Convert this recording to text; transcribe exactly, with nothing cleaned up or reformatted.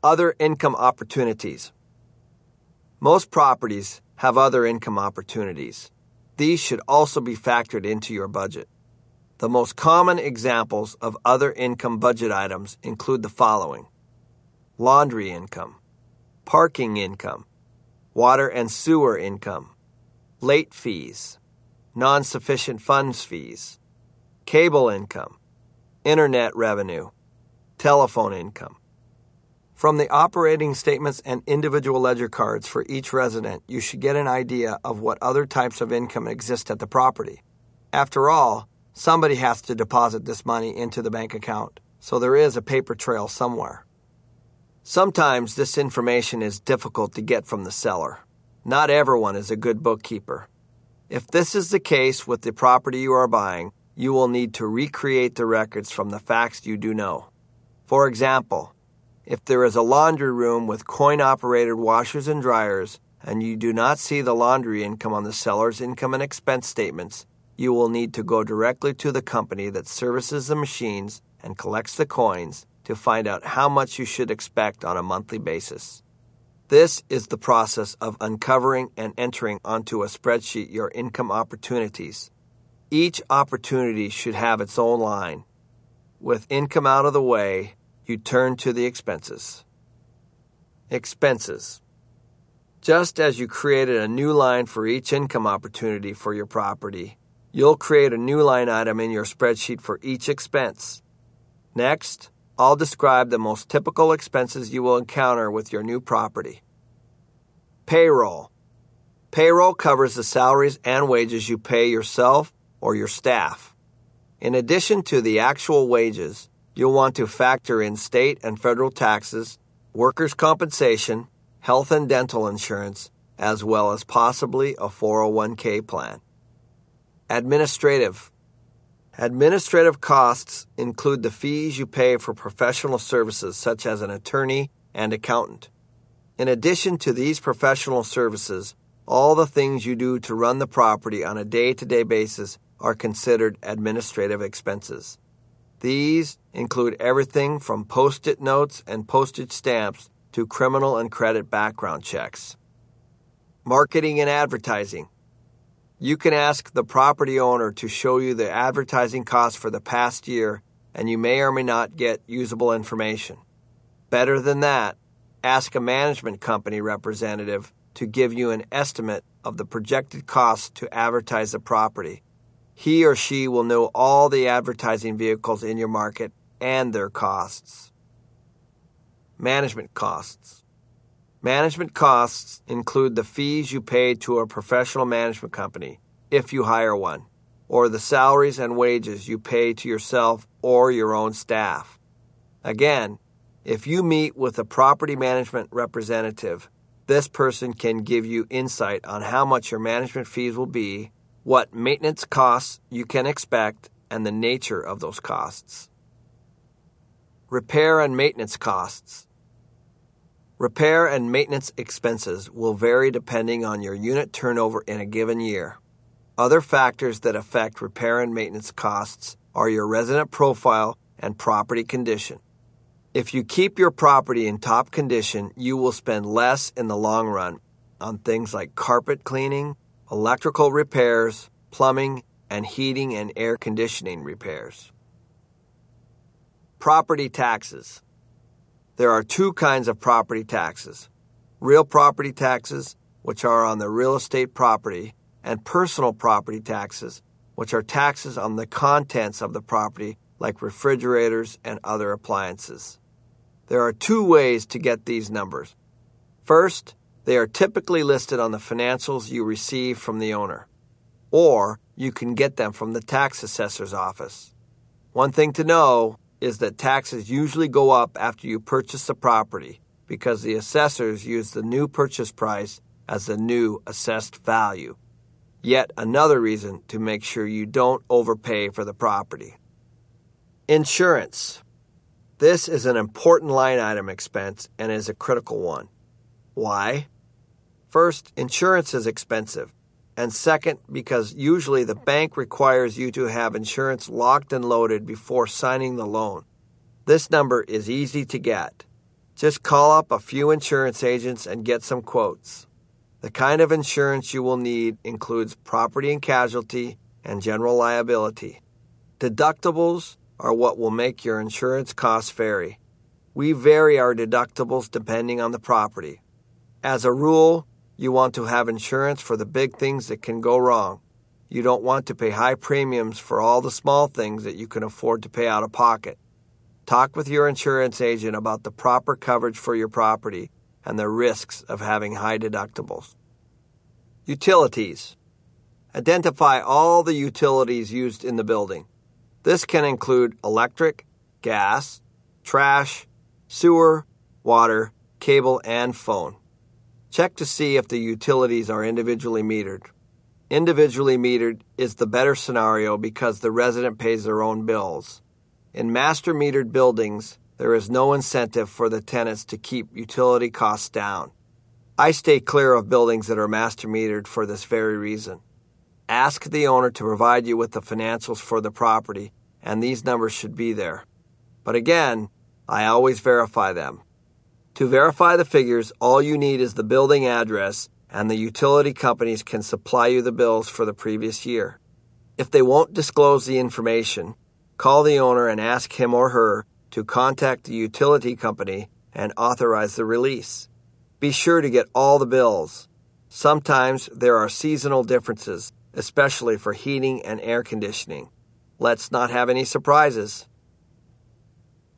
Other income opportunities. Most properties have other income opportunities. These should also be factored into your budget. The most common examples of other income budget items include the following: laundry income, parking income, water and sewer income, late fees, non-sufficient funds fees, cable income, internet revenue, telephone income. From the operating statements and individual ledger cards for each resident, you should get an idea of what other types of income exist at the property. After all, somebody has to deposit this money into the bank account, so there is a paper trail somewhere. Sometimes this information is difficult to get from the seller. Not everyone is a good bookkeeper. If this is the case with the property you are buying, you will need to recreate the records from the facts you do know. For example, if there is a laundry room with coin-operated washers and dryers, and you do not see the laundry income on the seller's income and expense statements, you will need to go directly to the company that services the machines and collects the coins to find out how much you should expect on a monthly basis. This is the process of uncovering and entering onto a spreadsheet your income opportunities. Each opportunity should have its own line. With income out of the way, you turn to the expenses. Expenses. Just as you created a new line for each income opportunity for your property, you'll create a new line item in your spreadsheet for each expense. Next, I'll describe the most typical expenses you will encounter with your new property. Payroll. Payroll covers the salaries and wages you pay yourself or your staff. In addition to the actual wages, you'll want to factor in state and federal taxes, workers' compensation, health and dental insurance, as well as possibly a four oh one k plan. Administrative. Administrative costs include the fees you pay for professional services such as an attorney and accountant. In addition to these professional services, all the things you do to run the property on a day-to-day basis are considered administrative expenses. These include everything from Post-it notes and postage stamps to criminal and credit background checks. Marketing and advertising. You can ask the property owner to show you the advertising costs for the past year, and you may or may not get usable information. Better than that, ask a management company representative to give you an estimate of the projected costs to advertise the property. He or she will know all the advertising vehicles in your market and their costs. Management costs. Management costs include the fees you pay to a professional management company, if you hire one, or the salaries and wages you pay to yourself or your own staff. Again, if you meet with a property management representative, this person can give you insight on how much your management fees will be, what maintenance costs you can expect, and the nature of those costs. Repair and maintenance costs. Repair and maintenance expenses will vary depending on your unit turnover in a given year. Other factors that affect repair and maintenance costs are your resident profile and property condition. If you keep your property in top condition, you will spend less in the long run on things like carpet cleaning, electrical repairs, plumbing, and heating and air conditioning repairs. Property taxes. There are two kinds of property taxes: real property taxes, which are on the real estate property, and personal property taxes, which are taxes on the contents of the property like refrigerators and other appliances. There are two ways to get these numbers. First, they are typically listed on the financials you receive from the owner, or you can get them from the tax assessor's office. One thing to know is that taxes usually go up after you purchase the property because the assessors use the new purchase price as the new assessed value. Yet another reason to make sure you don't overpay for the property. Insurance. This is an important line item expense and is a critical one. Why? First, insurance is expensive. And second, because usually the bank requires you to have insurance locked and loaded before signing the loan. This number is easy to get. Just call up a few insurance agents and get some quotes. The kind of insurance you will need includes property and casualty and general liability. Deductibles are what will make your insurance costs vary. We vary our deductibles depending on the property. As a rule, you want to have insurance for the big things that can go wrong. You don't want to pay high premiums for all the small things that you can afford to pay out of pocket. Talk with your insurance agent about the proper coverage for your property and the risks of having high deductibles. Utilities. Identify all the utilities used in the building. This can include electric, gas, trash, sewer, water, cable, and phone. Check to see if the utilities are individually metered. Individually metered is the better scenario because the resident pays their own bills. In master metered buildings, there is no incentive for the tenants to keep utility costs down. I stay clear of buildings that are master metered for this very reason. Ask the owner to provide you with the financials for the property, and these numbers should be there. But again, I always verify them. To verify the figures, all you need is the building address, and the utility companies can supply you the bills for the previous year. If they won't disclose the information, call the owner and ask him or her to contact the utility company and authorize the release. Be sure to get all the bills. Sometimes there are seasonal differences, especially for heating and air conditioning. Let's not have any surprises.